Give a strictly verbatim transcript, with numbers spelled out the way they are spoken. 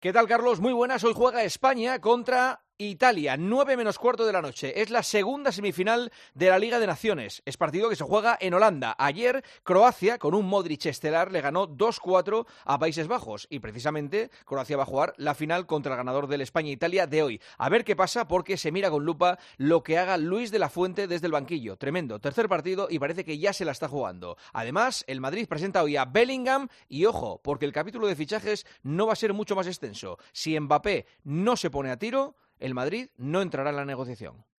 ¿Qué tal, Carlos? Muy buenas. Hoy juega España contra Italia, nueve menos cuarto de la noche. Es la segunda semifinal de la Liga de Naciones. Es partido que se juega en Holanda. Ayer, Croacia, con un Modric estelar, le ganó dos cuatro a Países Bajos. Y precisamente, Croacia va a jugar la final contra el ganador del España-Italia de hoy. A ver qué pasa, porque se mira con lupa lo que haga Luis de la Fuente desde el banquillo. Tremendo. Tercer partido y parece que ya se la está jugando. Además, el Madrid presenta hoy a Bellingham y, ojo, porque el capítulo de fichajes no va a ser mucho más extenso. Si Mbappé no se pone a tiro, el Madrid no entrará en la negociación.